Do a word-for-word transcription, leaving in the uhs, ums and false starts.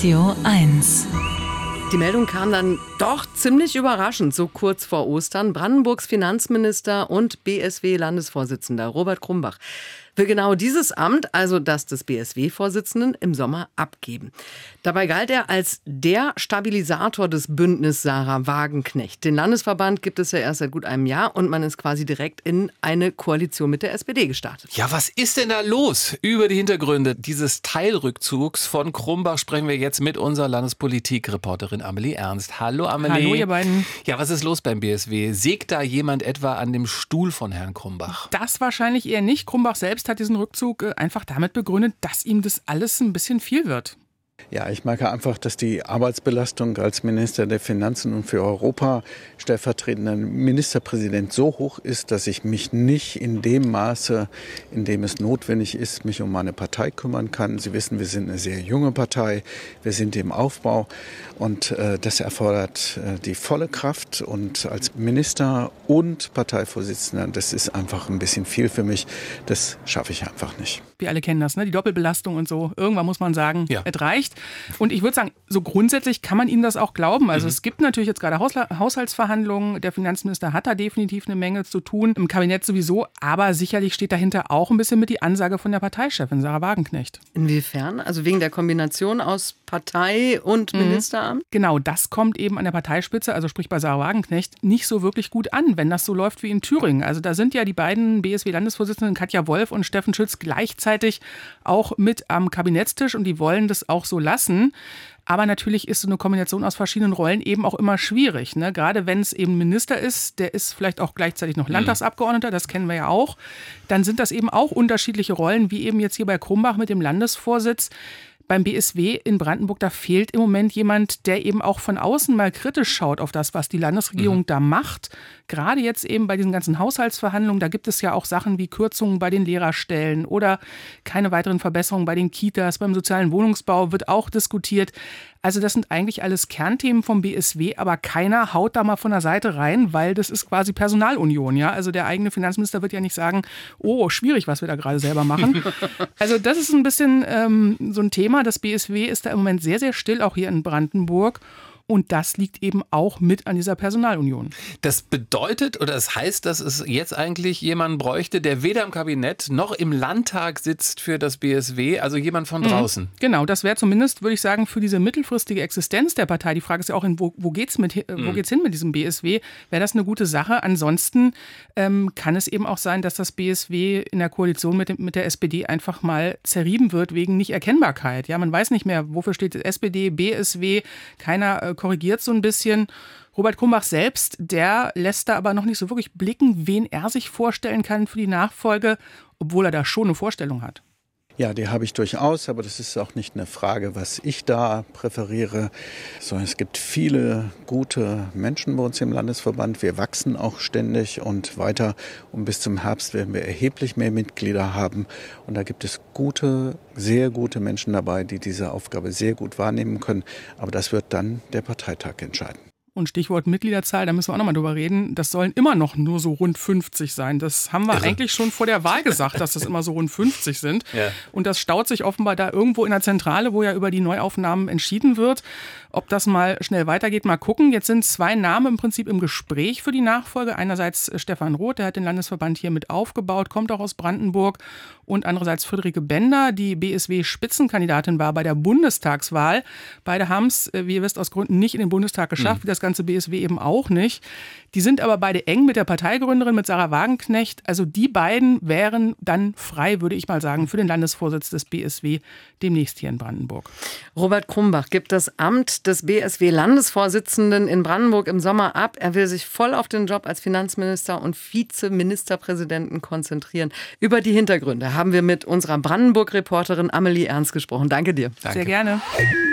Radio eins. Die Meldung kam dann doch ziemlich überraschend, so kurz vor Ostern. Brandenburgs Finanzminister und B S W-Landesvorsitzender Robert Krumbach will genau dieses Amt, also das des B S W-Vorsitzenden, im Sommer abgeben. Dabei galt er als der Stabilisator des Bündnisses Sarah Wagenknecht. Den Landesverband gibt es ja erst seit gut einem Jahr und man ist quasi direkt in eine Koalition mit der S P D gestartet. Ja, was ist denn da los? Über die Hintergründe dieses Teilrückzugs von Krumbach sprechen wir jetzt mit unserer Landespolitik-Reporterin Amelie Ernst. Hallo Amelie. Hallo ihr beiden. Ja, was ist los beim B S W? Sägt da jemand etwa an dem Stuhl von Herrn Krumbach? Das wahrscheinlich eher nicht. Krumbach selbst hat diesen Rückzug einfach damit begründet, dass ihm das alles ein bisschen viel wird. Ja, ich merke einfach, dass die Arbeitsbelastung als Minister der Finanzen und für Europa stellvertretender Ministerpräsident so hoch ist, dass ich mich nicht in dem Maße, in dem es notwendig ist, mich um meine Partei kümmern kann. Sie wissen, wir sind eine sehr junge Partei, wir sind im Aufbau und äh, das erfordert äh, die volle Kraft. Und als Minister und Parteivorsitzender, das ist einfach ein bisschen viel für mich, das schaffe ich einfach nicht. Wir alle kennen das, ne? Die Doppelbelastung und so. Irgendwann muss man sagen, ja. Es reicht. Und ich würde sagen, so grundsätzlich kann man ihm das auch glauben. Also mhm. es gibt natürlich jetzt gerade Hausla- Haushaltsverhandlungen. Der Finanzminister hat da definitiv eine Menge zu tun. Im Kabinett sowieso. Aber sicherlich steht dahinter auch ein bisschen mit die Ansage von der Parteichefin Sarah Wagenknecht. Inwiefern? Also wegen der Kombination aus Partei und Ministeramt? Mhm. Genau, das kommt eben an der Parteispitze, also sprich bei Sarah Wagenknecht, nicht so wirklich gut an, wenn das so läuft wie in Thüringen. Also da sind ja die beiden B S W-Landesvorsitzenden Katja Wolf und Steffen Schütz gleichzeitig auch mit am Kabinettstisch und die wollen das auch so lassen. Aber natürlich ist so eine Kombination aus verschiedenen Rollen eben auch immer schwierig. Ne? Gerade wenn es eben Minister ist, der ist vielleicht auch gleichzeitig noch Landtagsabgeordneter, das kennen wir ja auch. Dann sind das eben auch unterschiedliche Rollen, wie eben jetzt hier bei Krumbach mit dem Landesvorsitz. Beim B S W in Brandenburg, da fehlt im Moment jemand, der eben auch von außen mal kritisch schaut auf das, was die Landesregierung mhm. da macht. Gerade jetzt eben bei diesen ganzen Haushaltsverhandlungen, da gibt es ja auch Sachen wie Kürzungen bei den Lehrerstellen oder keine weiteren Verbesserungen bei den Kitas, beim sozialen Wohnungsbau wird auch diskutiert. Also das sind eigentlich alles Kernthemen vom B S W, aber keiner haut da mal von der Seite rein, weil das ist quasi Personalunion. Ja? Also der eigene Finanzminister wird ja nicht sagen, oh, schwierig, was wir da gerade selber machen. Also das ist ein bisschen ähm, so ein Thema. Das B S W ist da im Moment sehr, sehr still, auch hier in Brandenburg. Und das liegt eben auch mit an dieser Personalunion. Das bedeutet oder das heißt, dass es jetzt eigentlich jemanden bräuchte, der weder im Kabinett noch im Landtag sitzt für das B S W, also jemand von draußen. Mhm. Genau, das wäre zumindest, würde ich sagen, für diese mittelfristige Existenz der Partei. Die Frage ist ja auch, in, wo, wo geht es mhm. hin mit diesem B S W? Wäre das eine gute Sache? Ansonsten ähm, kann es eben auch sein, dass das B S W in der Koalition mit, dem, mit der S P D einfach mal zerrieben wird wegen Nichterkennbarkeit. Ja, man weiß nicht mehr, wofür steht S P D, B S W, keiner äh, korrigiert so ein bisschen. Robert Krumbach selbst, der lässt da aber noch nicht so wirklich blicken, wen er sich vorstellen kann für die Nachfolge, obwohl er da schon eine Vorstellung hat. Ja, die habe ich durchaus, aber das ist auch nicht eine Frage, was ich da präferiere, sondern es gibt viele gute Menschen bei uns im Landesverband. Wir wachsen auch ständig und weiter und bis zum Herbst werden wir erheblich mehr Mitglieder haben. Und da gibt es gute, sehr gute Menschen dabei, die diese Aufgabe sehr gut wahrnehmen können. Aber das wird dann der Parteitag entscheiden. Und Stichwort Mitgliederzahl, da müssen wir auch nochmal drüber reden, das sollen immer noch nur so rund fünfzig sein. Das haben wir Irre. eigentlich schon vor der Wahl gesagt, dass das immer so rund fünfzig sind. Ja. Und das staut sich offenbar da irgendwo in der Zentrale, wo ja über die Neuaufnahmen entschieden wird. Ob das mal schnell weitergeht, mal gucken. Jetzt sind zwei Namen im Prinzip im Gespräch für die Nachfolge. Einerseits Stefan Roth, der hat den Landesverband hier mit aufgebaut, kommt auch aus Brandenburg. Und andererseits Friederike Bender, die B S W-Spitzenkandidatin war bei der Bundestagswahl. Beide haben es, wie ihr wisst, aus Gründen nicht in den Bundestag geschafft, mhm. wie das ganze B S W eben auch nicht. Die sind aber beide eng mit der Parteigründerin, mit Sarah Wagenknecht. Also die beiden wären dann frei, würde ich mal sagen, für den Landesvorsitz des B S W demnächst hier in Brandenburg. Robert Krumbach gibt das Amt des B S W-Landesvorsitzenden in Brandenburg im Sommer ab. Er will sich voll auf den Job als Finanzminister und Vizeministerpräsidenten konzentrieren. Über die Hintergründe haben wir mit unserer Brandenburg-Reporterin Amelie Ernst gesprochen. Danke dir. Danke. Sehr gerne.